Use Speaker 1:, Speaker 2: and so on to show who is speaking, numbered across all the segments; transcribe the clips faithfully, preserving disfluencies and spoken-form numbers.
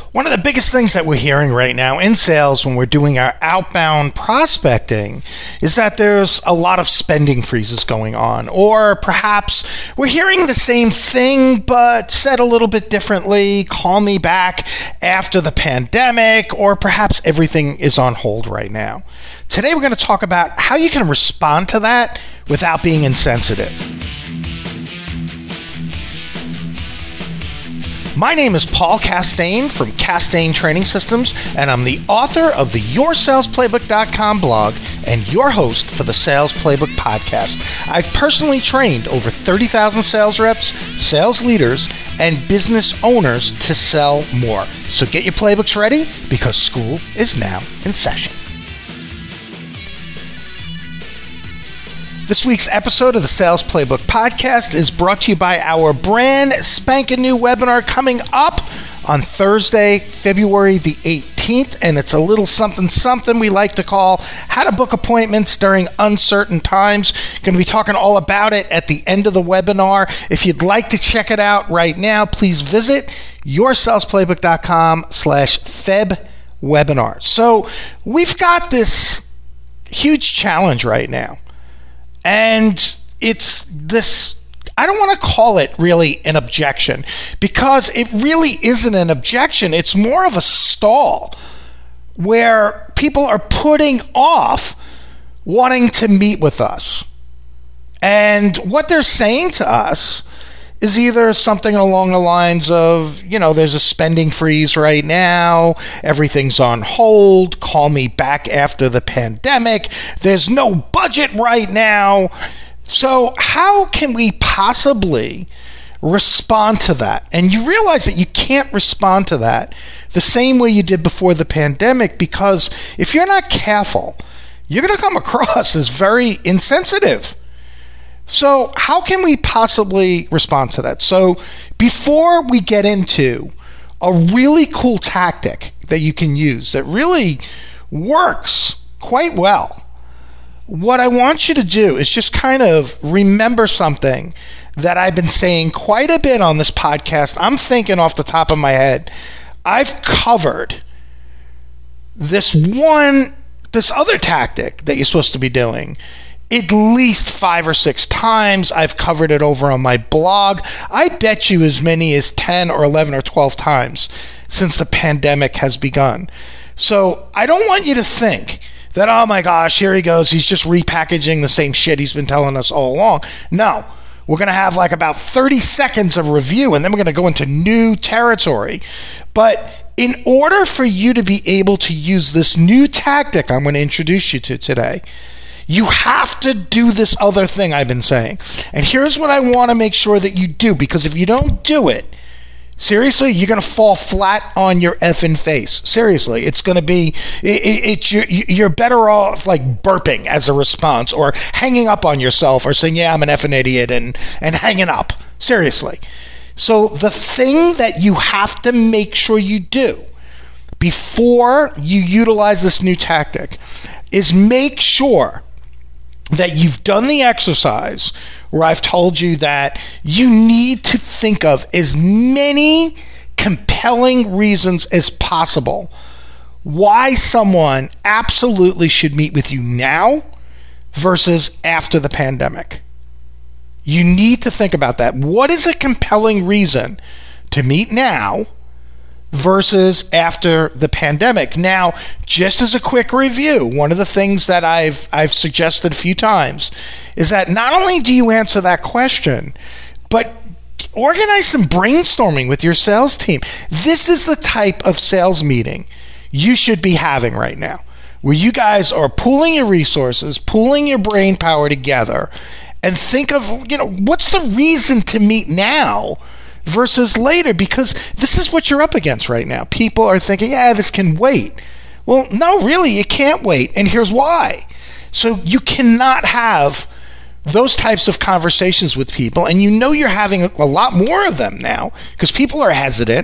Speaker 1: One of the biggest things that we're hearing right now in sales when we're doing our outbound prospecting is that there's a lot of spending freezes going on. Or perhaps we're hearing the same thing but said a little bit differently. Call me back after the pandemic, or perhaps everything is on hold right now. Today we're going to talk about how you can respond to that without being insensitive. My name is Paul Castaigne from Castaigne Training Systems, and I'm the author of the your sales playbook dot com blog and your host for the Sales Playbook podcast. I've personally trained over thirty thousand sales reps, sales leaders, and business owners to sell more. So get your playbooks ready because school is now in session. This week's episode of the Sales Playbook podcast is brought to you by our brand spanking new webinar coming up on Thursday, February the eighteenth, and it's a little something something we like to call How to Book Appointments During Uncertain Times. Going to be talking all about it at the end of the webinar. If you'd like to check it out right now, please visit your sales playbook dot com slash feb webinar. So we've got this huge challenge right now. And it's this, I don't want to call it really an objection because it really isn't an objection. It's more of a stall where people are putting off wanting to meet with us. And what they're saying to us is either something along the lines of, you know, there's a spending freeze right now, everything's on hold, call me back after the pandemic, there's no budget right now. So how can we possibly respond to that? And you realize that you can't respond to that the same way you did before the pandemic, because if you're not careful, you're going to come across as very insensitive. So how can we possibly respond to that? So before we get into a really cool tactic that you can use that really works quite well, what I want you to do is just kind of remember something that I've been saying quite a bit on this podcast. I'm thinking off the top of my head, I've covered this one, this other tactic that you're supposed to be doing at least five or six times. I've covered it over on my blog. I bet you as many as ten or eleven or twelve times since the pandemic has begun. So I don't want you to think that, oh my gosh, here he goes, he's just repackaging the same shit he's been telling us all along. No, we're going to have like about thirty seconds of review, and then we're going to go into new territory. But in order for you to be able to use this new tactic I'm going to introduce you to today, you have to do this other thing I've been saying. And here's what I want to make sure that you do, because if you don't do it, seriously, you're going to fall flat on your effing face. Seriously, it's going to be, it, it, it's you're, you're better off like burping as a response or hanging up on yourself or saying, yeah, I'm an effing idiot, and, and hanging up. Seriously. So the thing that you have to make sure you do before you utilize this new tactic is make sure that you've done the exercise where I've told you that you need to think of as many compelling reasons as possible why someone absolutely should meet with you now versus after the pandemic. You need to think about that. What is a compelling reason to meet now versus after the pandemic? Now, just as a quick review, one of the things that I've I've suggested a few times is that not only do you answer that question, but organize some brainstorming with your sales team. This is the type of sales meeting you should be having right now, where you guys are pooling your resources, pooling your brain power together, and think of, you know, what's the reason to meet now versus later, because this is what you're up against right now. People are thinking, yeah, this can wait. Well, no, really, it can't wait, and here's why. So you cannot have those types of conversations with people, and you know you're having a lot more of them now because people are hesitant.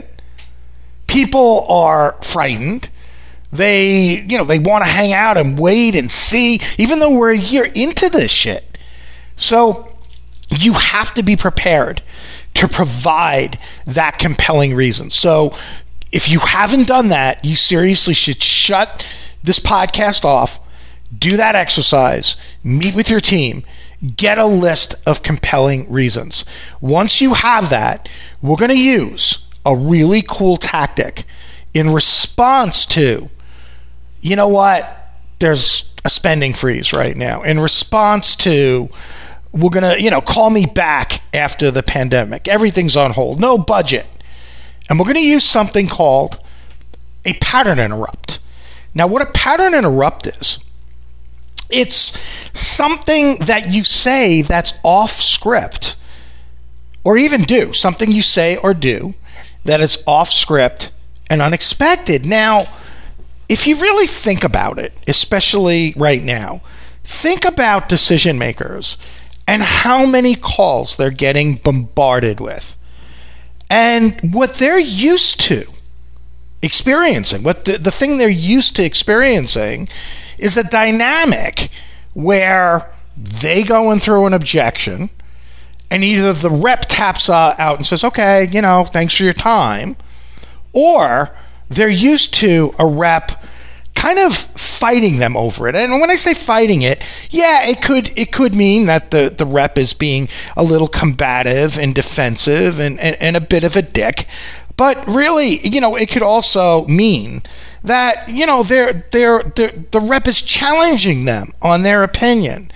Speaker 1: People are frightened. They, you know, they want to hang out and wait and see, even though we're a year into this shit. So you have to be prepared to provide that compelling reason. So if you haven't done that, you seriously should shut this podcast off, do that exercise, meet with your team, get a list of compelling reasons. Once you have that, we're going to use a really cool tactic in response to, you know what, there's a spending freeze right now. In response to, we're going to, you know, call me back after the pandemic. Everything's on hold, no budget. And we're going to use something called a pattern interrupt. Now, what a pattern interrupt is, it's something that you say that's off script, or even do, something you say or do that is off script and unexpected. Now, if you really think about it, especially right now, think about decision makers and how many calls they're getting bombarded with. And what they're used to experiencing, what the, the thing they're used to experiencing is a dynamic where they go in through an objection, and either the rep taps uh, out and says, okay, you know, thanks for your time, or they're used to a rep kind of fighting them over it. And when I say fighting it, yeah, it could it could mean that the, the rep is being a little combative and defensive and, and, and a bit of a dick. But really, you know, it could also mean that, you know, they're, they're, they're, the rep is challenging them on their opinion.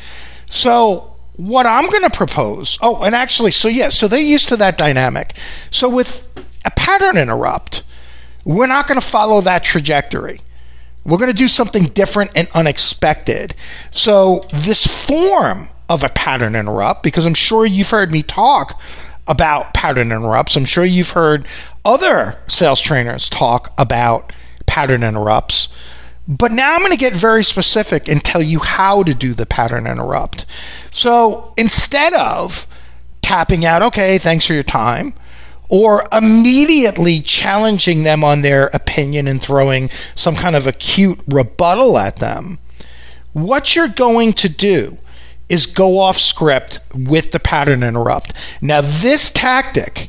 Speaker 1: So what I'm going to propose, oh, and actually, so yeah, so they're used to that dynamic. So with a pattern interrupt, we're not going to follow that trajectory. We're going to do something different and unexpected. So this form of a pattern interrupt, because I'm sure you've heard me talk about pattern interrupts. I'm sure you've heard other sales trainers talk about pattern interrupts. But now I'm going to get very specific and tell you how to do the pattern interrupt. So instead of tapping out, okay, thanks for your time, or immediately challenging them on their opinion and throwing some kind of acute rebuttal at them, what you're going to do is go off script with the pattern interrupt. Now, this tactic,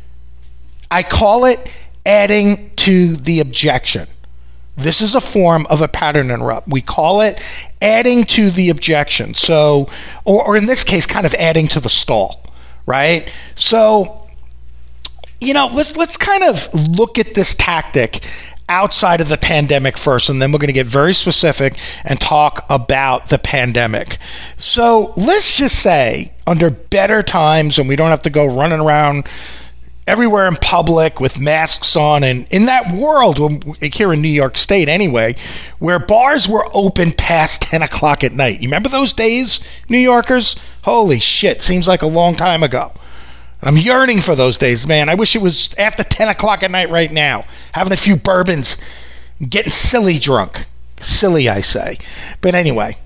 Speaker 1: I call it adding to the objection. This is a form of a pattern interrupt. We call it adding to the objection. So, or, or in this case, kind of adding to the stall, right? So, you know, let's let's kind of look at this tactic outside of the pandemic first, and then we're going to get very specific and talk about the pandemic. So let's just say under better times, and we don't have to go running around everywhere in public with masks on, and in that world, here in New York State anyway, where bars were open past ten o'clock at night. You remember those days, New Yorkers? Holy shit, seems like a long time ago. I'm yearning for those days, man. I wish it was after ten o'clock at night right now, having a few bourbons, getting silly drunk. Silly, I say. But anyway,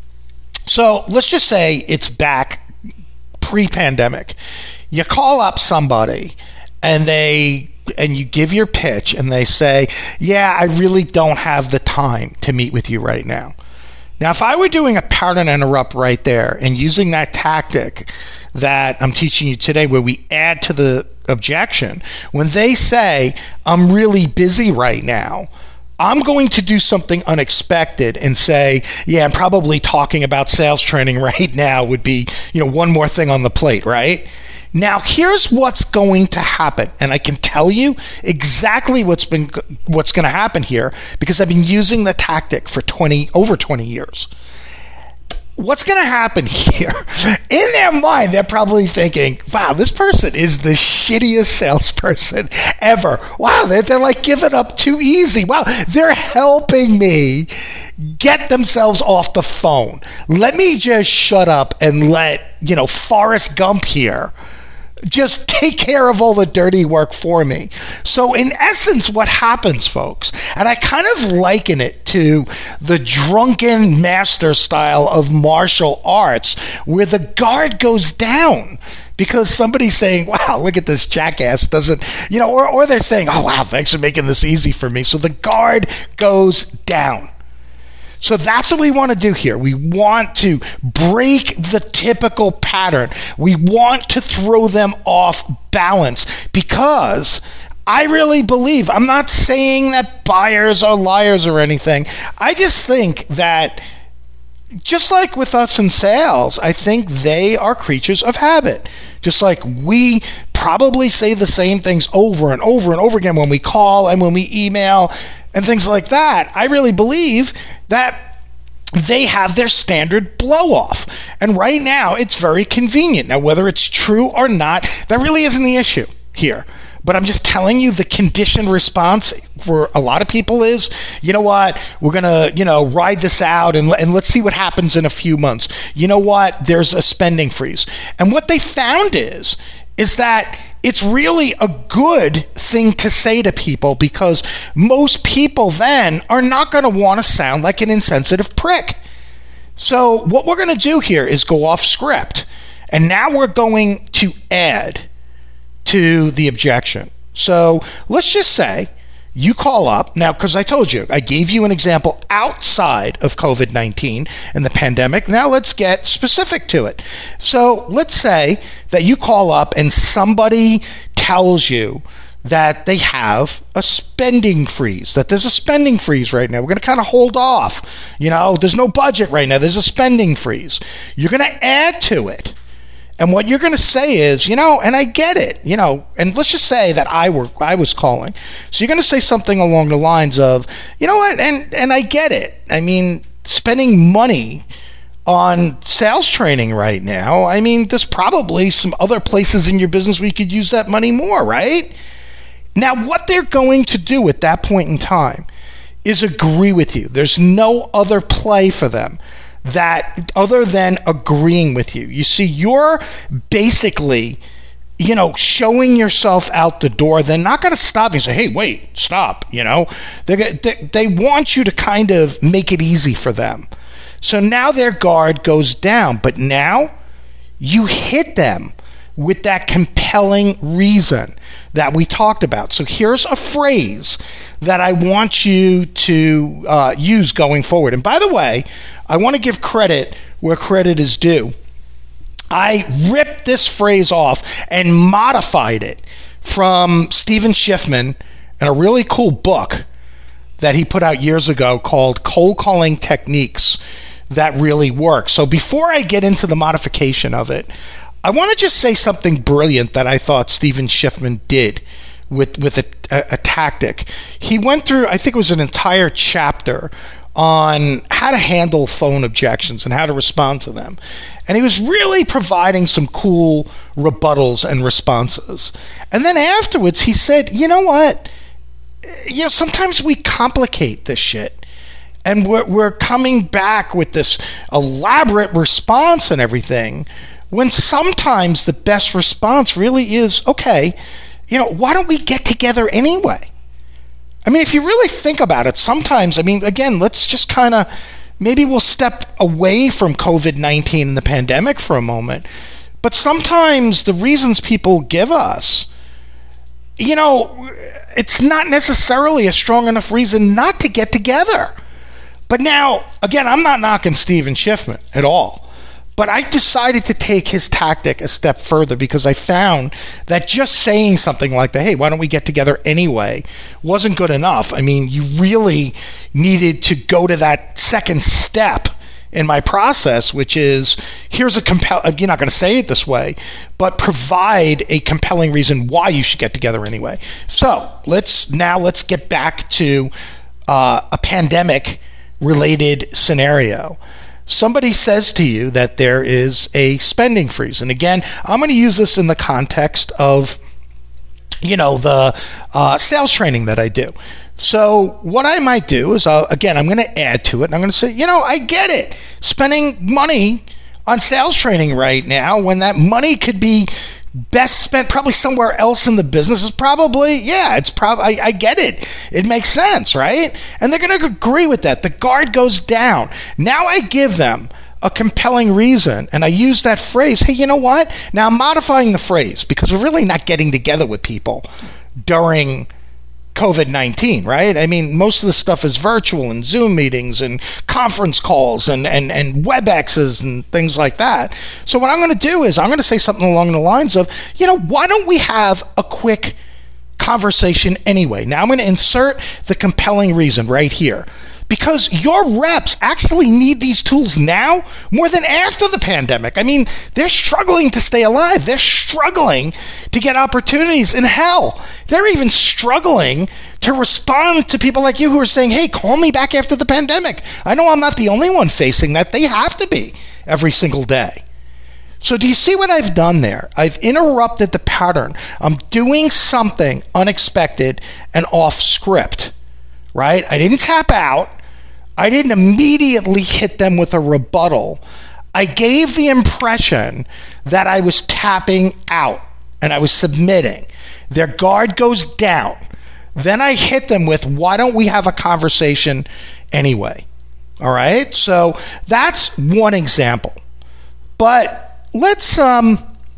Speaker 1: so let's just say it's back pre-pandemic. You call up somebody and they and you give your pitch and they say, yeah, I really don't have the time to meet with you right now. Now, if I were doing a pattern interrupt right there and using that tactic that I'm teaching you today where we add to the objection, when they say, I'm really busy right now, I'm going to do something unexpected and say, yeah, I'm probably talking about sales training right now would be, you know, one more thing on the plate, right? Now, here's what's going to happen, and I can tell you exactly what's been what's going to happen here because I've been using the tactic for twenty over twenty years. What's going to happen here? In their mind, they're probably thinking, wow, this person is the shittiest salesperson ever. Wow, they're, they're like giving up too easy. Wow, they're helping me get themselves off the phone. Let me just shut up and let, you know, Forrest Gump here just take care of all the dirty work for me. So in essence, what happens, folks, and I kind of liken it to the drunken master style of martial arts where the guard goes down because somebody's saying, wow, look at this jackass doesn't, you know, or, or they're saying, oh, wow, thanks for making this easy for me. So the guard goes down. So that's what we want to do here. We want to break the typical pattern. We want to throw them off balance because I really believe, I'm not saying that buyers are liars or anything. I just think that, just like with us in sales, I think they are creatures of habit. Just like we probably say the same things over and over and over again when we call and when we email and things like that. I really believe that they have their standard blow off. And right now, it's very convenient. Now, whether it's true or not, that really isn't the issue here. But I'm just telling you, the conditioned response for a lot of people is, you know what, we're going to, you know, ride this out and, and let's see what happens in a few months. You know what, there's a spending freeze. And what they found is, is that it's really a good thing to say to people, because most people then are not going to want to sound like an insensitive prick. So what we're going to do here is go off script. And now we're going to add to the objection. So let's just say you call up now, because I told you, I gave you an example outside of COVID nineteen and the pandemic. Now let's get specific to it. So let's say that you call up and somebody tells you that they have a spending freeze, that there's a spending freeze right now. We're going to kind of hold off. You know, there's no budget right now. There's a spending freeze. You're going to add to it. And what you're going to say is, you know, and I get it, you know, and let's just say that I were I was calling. So you're going to say something along the lines of, you know what, and and I get it. I mean, spending money on sales training right now, I mean, there's probably some other places in your business where you could use that money more, right? Now, what they're going to do at that point in time is agree with you. There's no other play for them that other than agreeing with you. You see, you're basically, you know, showing yourself out the door. They're not going to stop you and say, hey, wait, stop, you know. They, they they want you to kind of make it easy for them. So now their guard goes down, but now you hit them with that compelling reason that we talked about. So here's a phrase that I want you to uh, use going forward. And by the way, I want to give credit where credit is due. I ripped this phrase off and modified it from Stephen Schiffman in a really cool book that he put out years ago called Cold Calling Techniques That Really Work. So before I get into the modification of it, I want to just say something brilliant that I thought Stephen Schiffman did with, with a, a, a tactic. He went through, I think it was an entire chapter on how to handle phone objections and how to respond to them. And he was really providing some cool rebuttals and responses. And then afterwards, he said, you know what? You know, sometimes we complicate this shit. And we're, we're coming back with this elaborate response and everything, when sometimes the best response really is, okay, you know, why don't we get together anyway? I mean, if you really think about it, sometimes, I mean, again, let's just kind of, maybe we'll step away from COVID nineteen and the pandemic for a moment. But sometimes the reasons people give us, you know, it's not necessarily a strong enough reason not to get together. But now, again, I'm not knocking Stephen Schiffman at all. But I decided to take his tactic a step further, because I found that just saying something like that, hey, why don't we get together anyway, wasn't good enough. I mean, you really needed to go to that second step in my process, which is, here's a compel, you're not going to say it this way, but provide a compelling reason why you should get together anyway. So let's now let's get back to uh, a pandemic related scenario. Somebody says to you that there is a spending freeze. And again, I'm going to use this in the context of, you know, the uh, sales training that I do. So what I might do is, I'll, again, I'm going to add to it. And I'm going to say, you know, I get it. Spending money on sales training right now, when that money could be best spent probably somewhere else in the business, is probably, yeah, it's probably, I, I get it. It makes sense, right? And they're going to agree with that. The guard goes down. Now I give them a compelling reason, and I use that phrase, hey, you know what? Now I'm modifying the phrase, because we're really not getting together with people during COVID nineteen, right? I mean, most of the stuff is virtual and Zoom meetings and conference calls and, and, and WebExes and things like that. So what I'm going to do is I'm going to say something along the lines of, you know, why don't we have a quick conversation anyway. Now I'm going to insert the compelling reason right here. Because your reps actually need these tools now more than after the pandemic. I mean, they're struggling to stay alive. They're struggling to get opportunities. And hell, they're even struggling to respond to people like you who are saying, hey, call me back after the pandemic. I know I'm not the only one facing that. They have to be every single day. So do you see what I've done there? I've interrupted the pattern. I'm doing something unexpected and off script. Right? I didn't tap out. I didn't immediately hit them with a rebuttal. I gave the impression that I was tapping out and I was submitting. Their guard goes down. Then I hit them with, why don't we have a conversation anyway? All right? So that's one example. But let's um,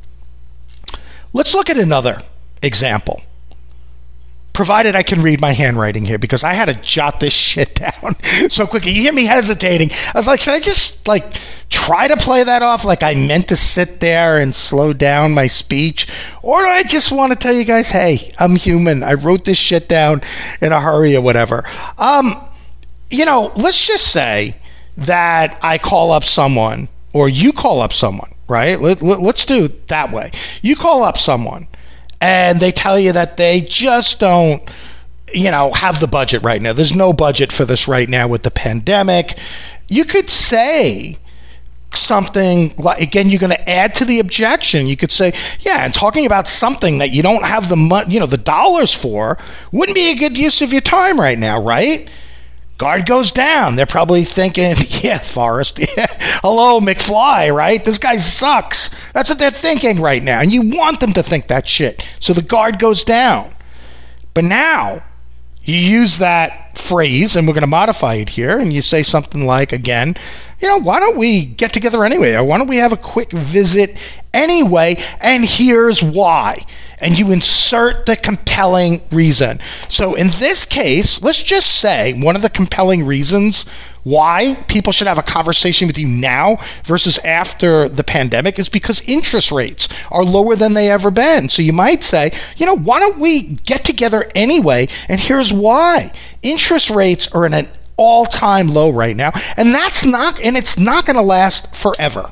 Speaker 1: let's look at another example. Provided I can read my handwriting here, because I had to jot this shit down so quickly. You hear me hesitating. I was like, should I just like try to play that off like I meant to sit there and slow down my speech? Or do I just want to tell you guys, hey, I'm human. I wrote this shit down in a hurry or whatever. Um, you know, let's just say that I call up someone or you call up someone, right? Let, let, let's do it that way. You call up someone and they tell you that they just don't, you know, have the budget right now. There's no budget for this right now with the pandemic. You could say something like, again, you're going to add to the objection. You could say, yeah, and talking about something that you don't have the money, you know, the dollars for wouldn't be a good use of your time right now, right? Guard goes down. They're probably thinking, yeah, Forrest, yeah, hello, McFly, right? This guy sucks. That's what they're thinking right now. And you want them to think that shit. So the guard goes down. But now you use that phrase, and we're going to modify it here, and you say something like, again, you know, why don't we get together anyway? Or why don't we have a quick visit anyway? And here's why. And you insert the compelling reason. So in this case, let's just say one of the compelling reasons why people should have a conversation with you now versus after the pandemic is because interest rates are lower than they ever been. So you might say, you know, why don't we get together anyway? And here's why. Interest rates are at an all-time low right now, and that's not, and it's not going to last forever.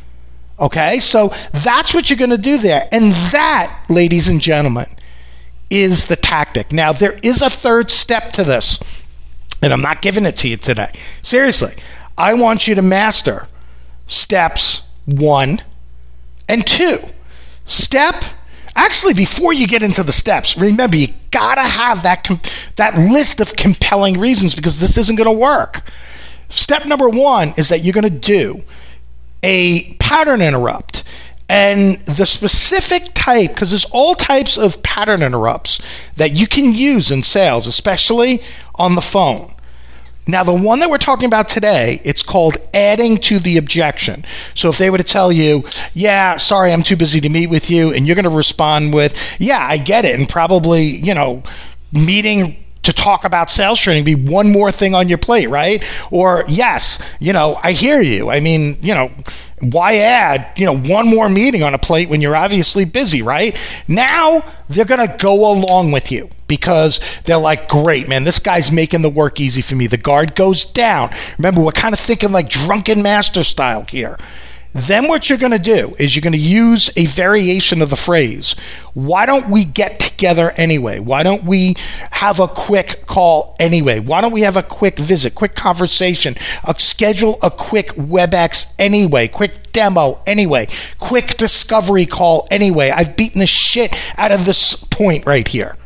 Speaker 1: Okay, so that's what you're going to do there. And that, ladies and gentlemen, is the tactic. Now, there is a third step to this, and I'm not giving it to you today. Seriously, I want you to master steps one and two. Step, actually, before you get into the steps, remember, you got to have that, com- that list of compelling reasons, because this isn't going to work. Step number one is that you're going to do a pattern interrupt, and the specific type, because there's all types of pattern interrupts that you can use in sales, especially on the phone. Now, the one that we're talking about today, it's called adding to the objection. So if they were to tell you, yeah, sorry, I'm too busy to meet with you, and you're going to respond with, yeah, I get it, and probably, you know, meeting to talk about sales training be one more thing on your plate, right? Or, yes, you know, I hear you. I mean, you know, why add, you know, one more meeting on a plate when you're obviously busy, right? Now they're going to go along with you because they're like, great, man, this guy's making the work easy for me. The guard goes down. Remember, we're kind of thinking like drunken master style here. Then what you're going to do is you're going to use a variation of the phrase, why don't we get together anyway? Why don't we have a quick call anyway? Why don't we have a quick visit, quick conversation, uh, schedule a quick WebEx anyway, quick demo anyway, quick discovery call anyway. I've beaten the shit out of this point right here.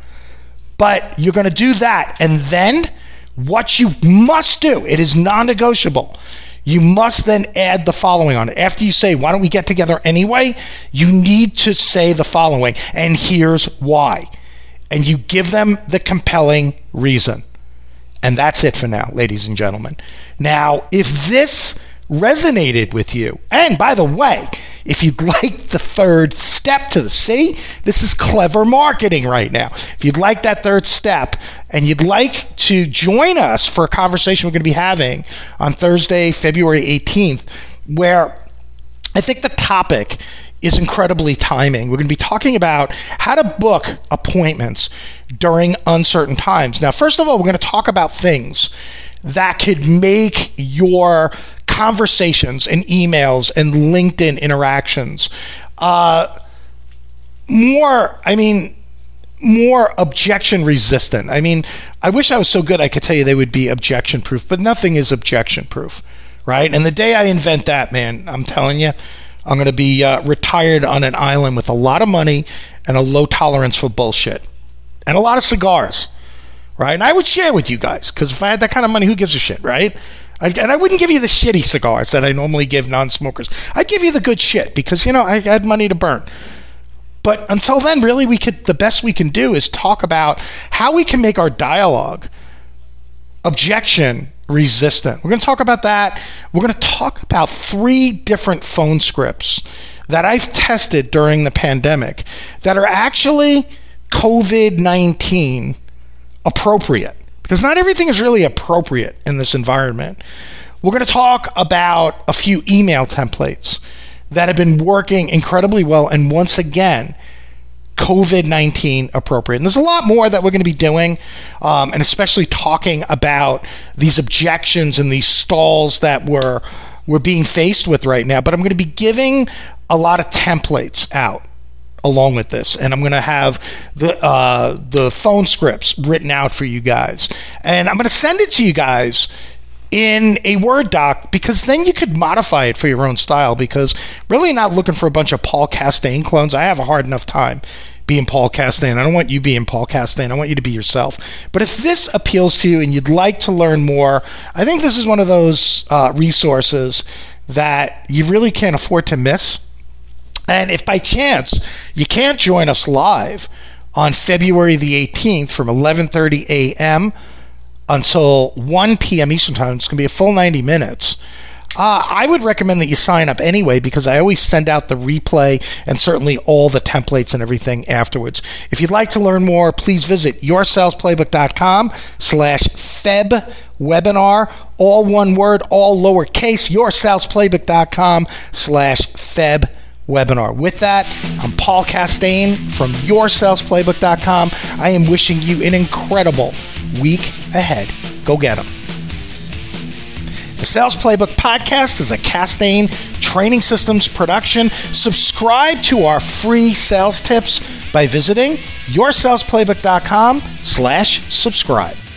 Speaker 1: But you're going to do that. And then what you must do, it is non-negotiable. You must then add the following on it. After you say, why don't we get together anyway? You need to say the following, and here's why. And you give them the compelling reason. And that's it for now, ladies and gentlemen. Now, if this resonated with you, and by the way, if you'd like the third step to the see, this is clever marketing right now. If you'd like that third step and you'd like to join us for a conversation we're going to be having on Thursday, February eighteenth, where I think the topic is incredibly timing. We're going to be talking about how to book appointments during uncertain times. Now, first of all, we're going to talk about things that could make your conversations and emails and LinkedIn interactions uh, more, I mean, more objection resistant. I mean, I wish I was so good I could tell you they would be objection proof, but nothing is objection proof, right? And the day I invent that, man, I'm telling you, I'm going to be uh, retired on an island with a lot of money and a low tolerance for bullshit and a lot of cigars, right? And I would share with you guys, because if I had that kind of money, who gives a shit, right? I, and I wouldn't give you the shitty cigars that I normally give non-smokers. I'd give you the good shit because, you know, I had money to burn. But until then, really, we could the best we can do is talk about how we can make our dialogue objection resistant. We're going to talk about that. We're going to talk about three different phone scripts that I've tested during the pandemic that are actually COVID nineteen appropriate, because not everything is really appropriate in this environment. We're going to talk about a few email templates that have been working incredibly well, and once again, COVID nineteen appropriate. And there's a lot more that we're going to be doing, um, and especially talking about these objections and these stalls that we're, we're being faced with right now. But I'm going to be giving a lot of templates out along with this, and I'm going to have the uh, the phone scripts written out for you guys. And I'm going to send it to you guys in a Word doc, because then you could modify it for your own style, because really not looking for a bunch of Paul Castaigne clones. I have a hard enough time being Paul Castaigne. I don't want you being Paul Castaigne. I want you to be yourself. But if this appeals to you and you'd like to learn more, I think this is one of those uh, resources that you really can't afford to miss. And if by chance you can't join us live on February the eighteenth from eleven thirty a.m. until one p.m. Eastern Time, it's going to be a full ninety minutes. Uh, I would recommend that you sign up anyway, because I always send out the replay and certainly all the templates and everything afterwards. If you'd like to learn more, please visit yoursalesplaybook.com slash Feb webinar, all one word, all lowercase, yoursalesplaybook.com slash Feb webinar. With that, I'm Paul Castaigne from your sales playbook dot com. I am wishing you an incredible week ahead. Go get them. The Sales Playbook Podcast is a Castaigne Training Systems production. Subscribe to our free sales tips by visiting yoursalesplaybook.com slash subscribe.